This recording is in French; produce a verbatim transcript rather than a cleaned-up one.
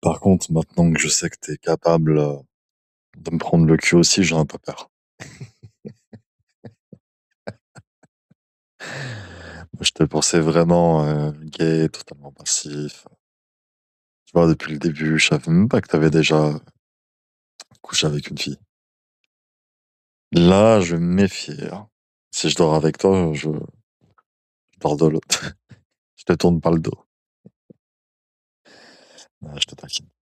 Par contre, maintenant que je sais que t'es capable euh, de me prendre le cul aussi, j'ai un peu peur. Moi, je te pensais vraiment euh, gay, totalement passif. Tu vois, depuis le début, je savais même pas que t'avais déjà couché avec une fille. Là, je vais me méfier, hein. Si je dors avec toi, je, je dors de l'autre. Je te tourne pas le dos. Ouais, je te taquine.